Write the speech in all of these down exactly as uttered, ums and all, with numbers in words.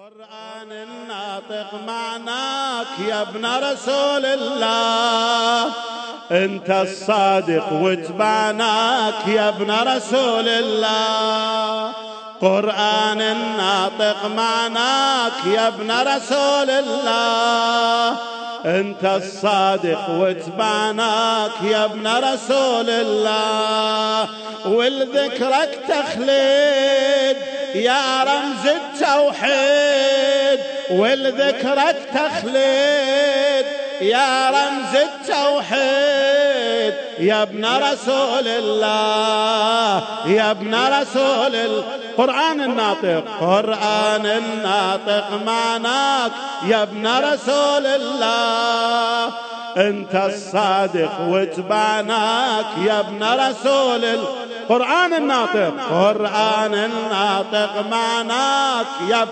قرآن الناطق معناك يا ابن رسول الله، انت الصادق واتبعناك يا ابن رسول الله. قرآن الناطق معناك يا ابن رسول الله، انت الصادق واتبعناك يا ابن رسول الله. ولذكرك تخلد يا رمز التوحيد، ولذكرك تخلد يا رمز التوحيد يا ابن رسول الله، يا ابن رسول الله. قرآن الناطق قرآن الناطق معناك يا ابن رسول الله، انت الصادق واتبعناك يا ابن رسول الله. قرآن الناطق قرآن الناطق معناك يا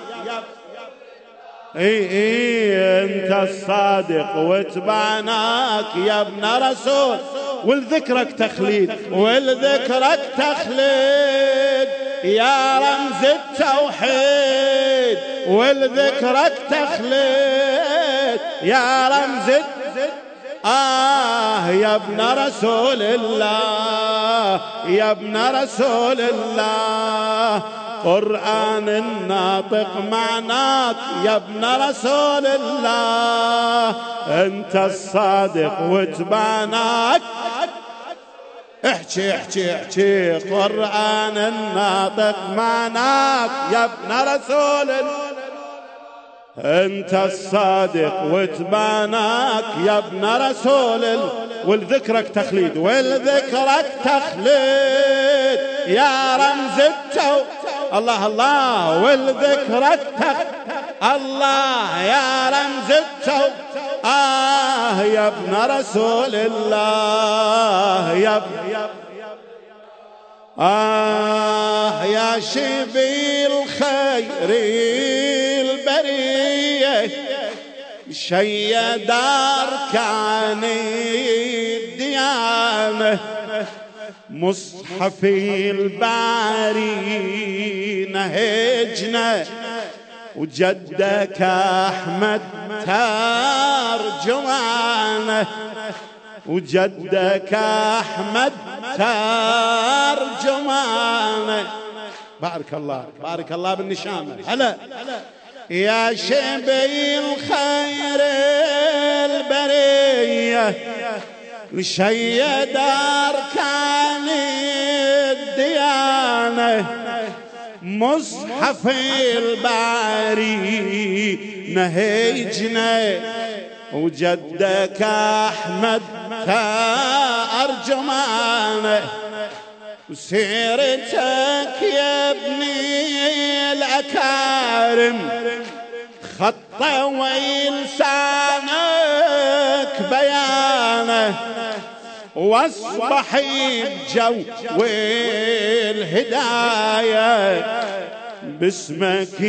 اي اي انت الصادق واتبعناك يا ابن رسول. ولذكرك تخليد ولذكرك تخليد يا رمز التوحيد، ولذكرك تخليد يا رمز التوحيد. آه يا ابن رسول الله، يا ابن رسول الله. قرآن الناطق معناك يا ابن رسول الله، انت الصادق واتبعناك. احكي احكي احكي قرآن الناطق معناك يا ابن رسول الله، انت الصادق واتبعناك يا ابن رسول الله. ولذكرك تخليد ولذكرك تخليد يا رمز التوحيد. الله الله ولذكرك تخليد الله يا رمز التوحيد. آه يا ابن رسول الله، يا ابن آه يا شبي الخير البرية، شيد أركان الديانة، مصحفي الباري نهجنا، وجدك أحمد ترجمانه، وجدك أحمد ترجمانه. بارك الله بارك الله بالنشامة. هلا يا شبي الخير البرية، شيد أركان الديانة، مصحف الباري نهجنا، وجدك أحمد ترجمانه. وسيرتك يا ابني الأكارم خطة ولسانك بيانه، واصبح الجو والهداية، باسمك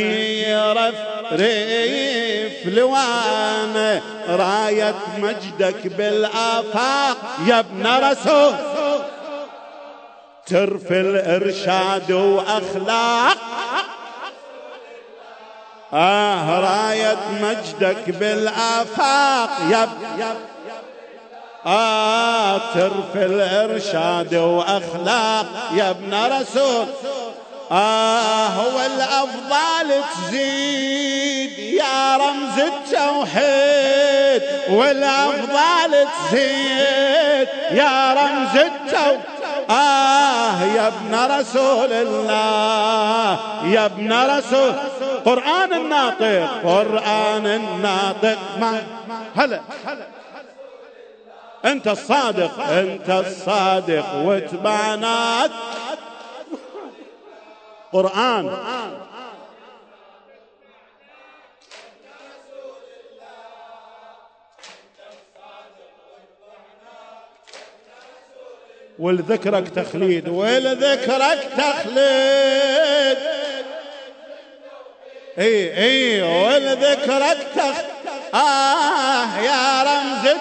يرفرف لوانه، راية مجدك بالآفاق يا ابن رسول، ترفي الإرشاد وأخلاق. آه راية مجدك بالآفاق يا آه ترفي الإرشاد وأخلاق يا ابن رسول. آه هو الأفضل تزيد يا رمز التوحيد، والأفضل تزيد يا رمز التوحيد. آه يا ابن رسول الله، يا ابن رسول. قرآن الناطق قرآن الناطق ما هلا انت الصادق انت الصادق واتبعناك. قرآن ولذكرك تخليد ولذكرك تخليد اي اي ولذكرك تخليد. آه يا رمز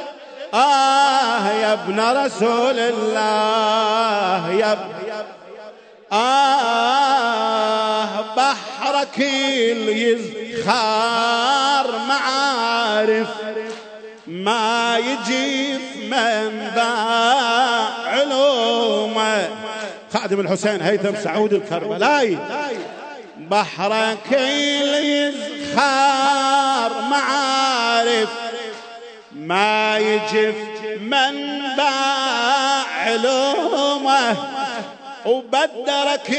آه يا ابن رسول الله، يا ابن آه بحرك يزخار معارف ما يجيف منبع علومه. خادم الحسين هيثم سعود الكربلائي. بحرك يزخار معارف ما يجف منبع علومه، وبدرك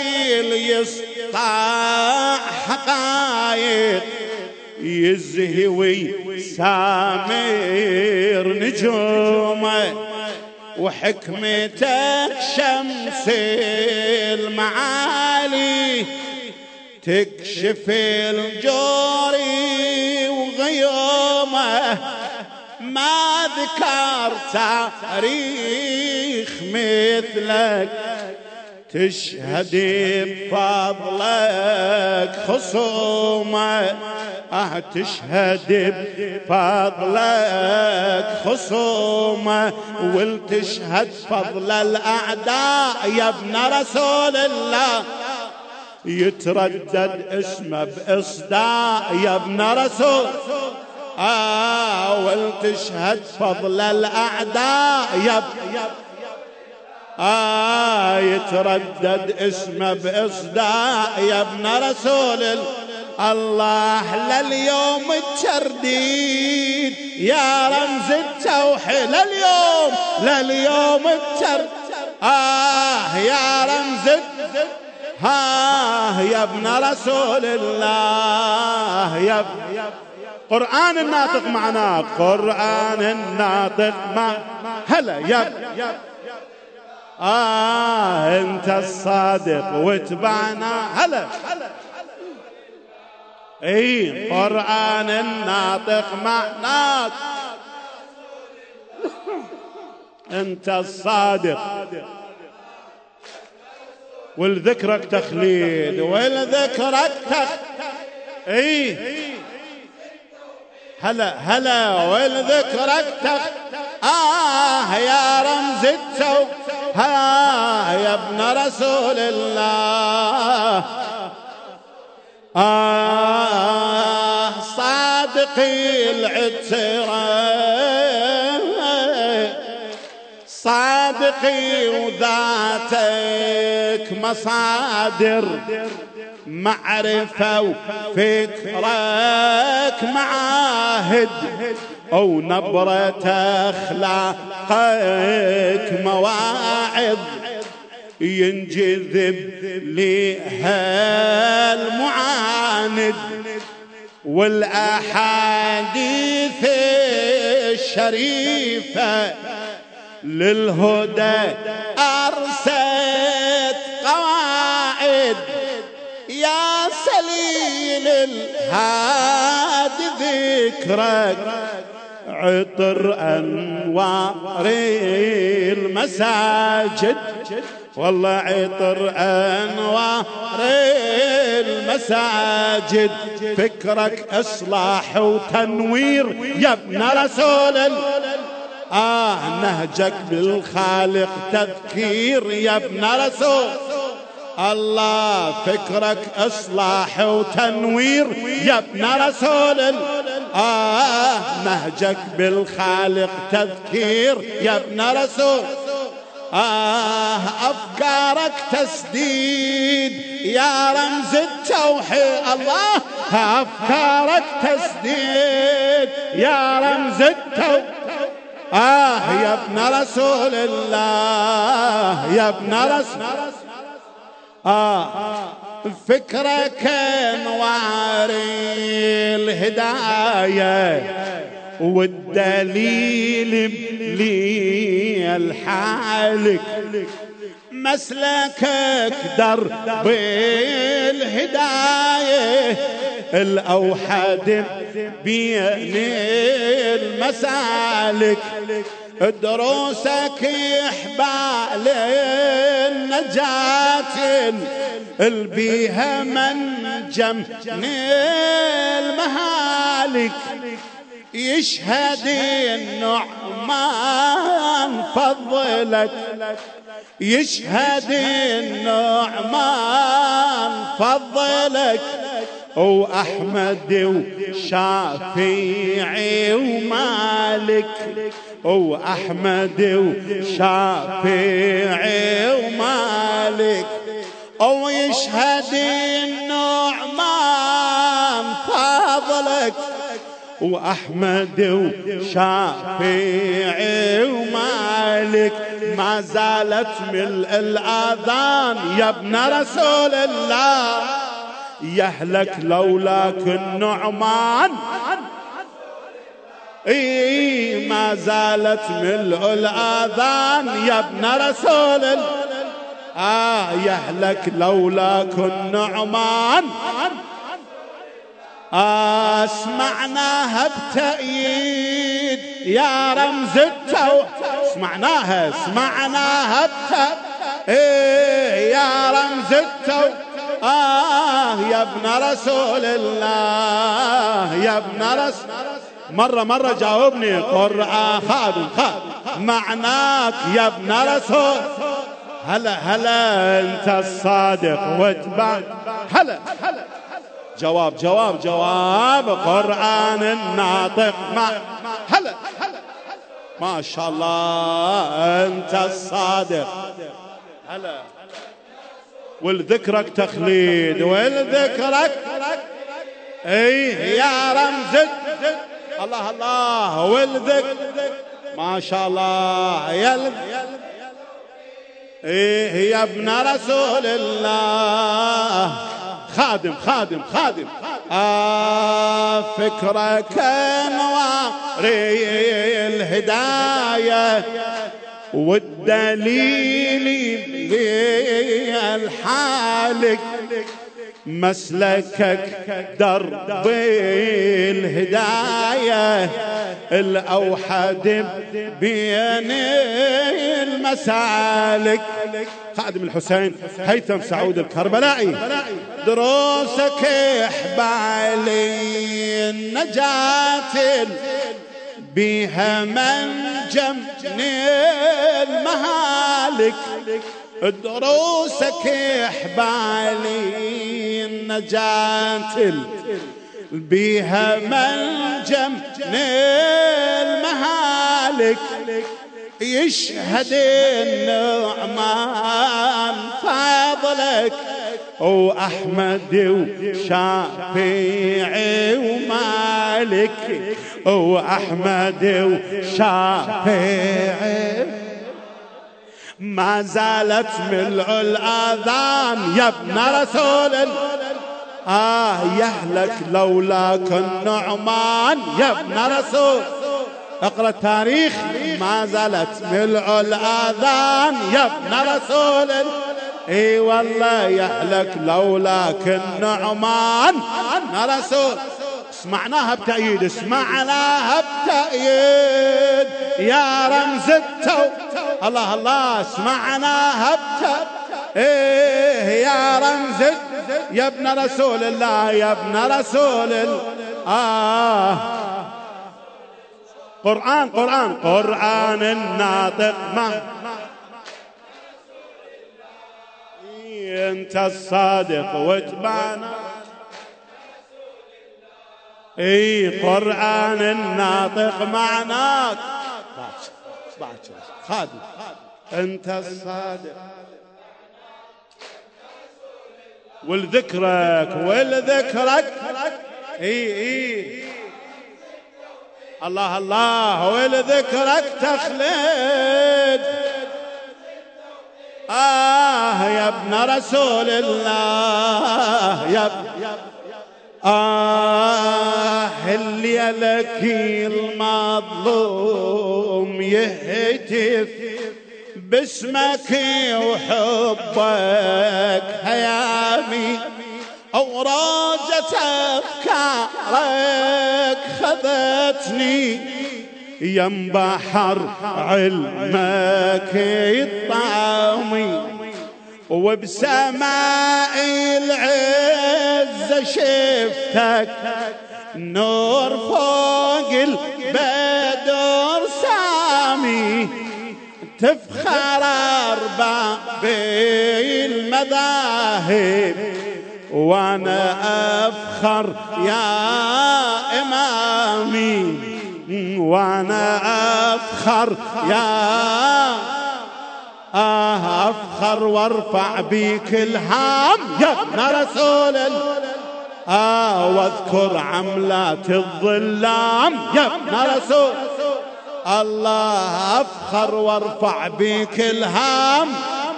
يسطع حقايق يزهوي سامر نجومه، وحكمتك شمس المعالي تكشف الجوري وغيومه. ما ذكر تاريخ مثلك تشهد بفضلك خصومه، اه تشهد بفضلك خصومه، ولتشهد فضل الاعداء يا ابن رسول الله. يتردد اسمه باصداء يا ابن رسول آه ولتشهد فضل الأعداء يا آه يتردد اسمه بإصداء يا ابن رسول الله. لليوم الترديد يا رمز التوحيد، لليوم لليوم الترديد آه يا رمز ها يا ابن رسول الله. يا ابن قرآن الناطق معناه، قرآن الناطق مع هلا يا آه انت الصادق واتبعنا هلا. اي قرآن الناطق معناك انت الصادق، والذكرك تخليد والذكرك تخ اي هلا هلا والذكرك تخ آه يا رمز التو ها يا ابن رسول الله. آه صادقي العترة صادقي وذاتك مصادر معرفة وفكرك معاهد، أو نبرة أخلاقك مواعظ ينجذب لها المعاند، والأحاديث الشريفة للهدى أرست قواعد. يا سليل الهادي ذكرك عطر أنوار المساجد، والله عطر أنوار المساجد. فكرك إصلاح وتنوير يا ابن رسول الله. آه نهجك بالخالق تذكير يا ابن رسول الله. فكرك إصلاح وتنوير يا ابن رسول الله. آه نهجك بالخالق تذكير يا ابن رسول. آه أفكارك تسديد يا رمز التوحيد الله. أفكارك تسديد يا رمز التوحيد آه يا ابن رسول الله يا ابن رسول آه فكرك انوار الهداية والدليل لي الحالك، مسلكك درب الهداية الأوحد بين المسالك. دروسك إحبال النجاة البيها منجم المهالك. يشهد النعمان فضلك يشهد النعمان فضلك وأحمد وشافعي ومالك، وأحمد وشافعي ومالك، ويشهد النعمان فضلك وأحمد وشافعي ومالك. ما زالت ملء الآذان يا ابن رسول الله، يهلك لولاك النعمان. اي ما زالت ملء الآذان يا ابن رسول الله، آه يهلك لولاك النعمان. آه اسمعناها بتأييد يا رمز التوحيد، اسمعناها اسمعناها بتأييد إيه يا رمز التوحيد. آه يا ابن رسول الله، يا ابن رسول. مرة مرة جاوبني قرآن خادم خادم معناك يا ابن رسول. هلا هلا انت الصادق واتبع. هلا هلا جواب جواب جواب قرآن الناطق. ما هلا هلا ما شاء الله انت الصادق. هلا والذكرك تخليد والذكرك اي يا رمز الله الله والذكر ما شاء الله يا ايه يا ابن رسول الله. خادم خادم خادم آه فكرك انواري الهداية والدليل الحالك، مسلكك درب الهداية الأوحد بين المسالك. خادم الحسين هيثم سعود الكربلائي. دروسك احبالي النجاة بها منجم من المهالك، دروسك احبالي النجاة بها منجم من المهالك. يشهد النعمان فضلك وأحمد وشافعي ومالك، وأحمد وشافعي. ما زالت ملء الآذان يا ابن رسول الله، آه يهلك لولاك النعمان يا ابن رسول. اقرأ التاريخ. ما زالت ملء الآذان يا ابن رسول الله، اي والله يهلك لولاك النعمان يا رسول. اسمعناها بتأييد اسمعناها بتأييد يا رمز التوحيد. الله الله اسمعناها بتأييد ايه يا رمز يا ابن رسول الله، يا ابن رسول الله. آه قرآن قرآن قرآن الناطق. ما انت الصادق واتبعنا. اي قرآن الناطق معناك. خادم انت الصادق والذكرك والذكرك اي اي الله الله ولذكرك تخلد. آه يا ابن رسول الله يا ابن آه اللي لك المظلوم يهتف باسمك وحبك هيامي، أوراجت أفكارك خذتني يم بحر علمك الطعمي، وبسماء العز شفتك نور فوق البدر سامي، تفخر أرباب المذاهب وانا افخر يا امامي، وانا افخر يا آه افخر وارفع بيك الهام يا ابن رسول الله، آه واذكر عملات الظلام يا ابن رسول الله، افخر وارفع بيك الهام،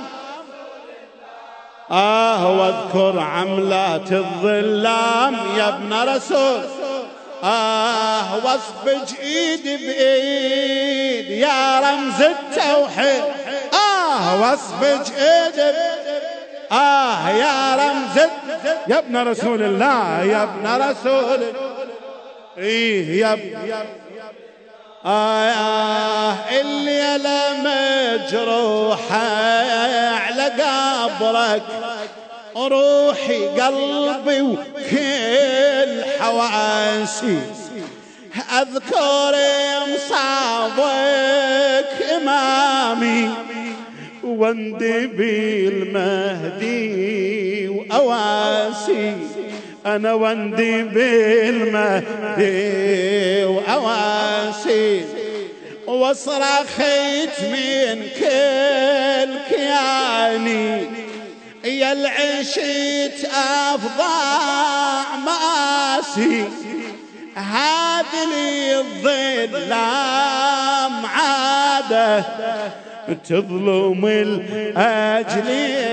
آه واذكر عملات الظلام يا ابن رسول، آه واصبج ايد بايد يا رمز التوحيد، آه واصبج ايد آه يا رمز يا ابن رسول الله، يا ابن رسول ايه يا ابن آه الليلة مجروحة على قبرك، روحي قلبي وكل حواسي، أذكر مصابك إمامي واندبي المهدي وأواسي، أنا واندبي المهدي وأواسي، وصرخت من كل كياني يا العشيت أفضع مآسي، هذا لي الظلام عادة تظلم الأجل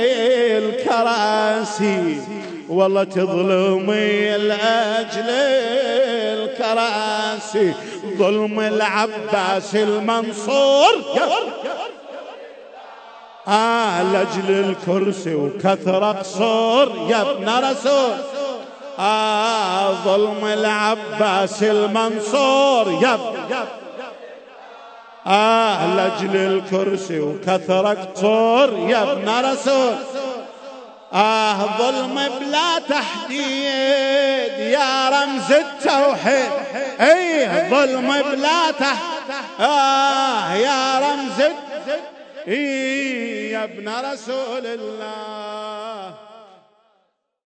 الكراسي، والله تظلم الأجل الكراسي، ظلم العباس المنصور آه لأجل الكرسي وكثر قصور يا ابن رسول، آه ظلم العباس المنصور يا ابن آه لأجل الكرسي وكثر قصور يا ابن رسول، آه ظلم بلا تحديد يا رمز التوحيد، ايه ظلم بلا تحديد آه يا رمز التوحيد، إيه يا ابن رسول الله.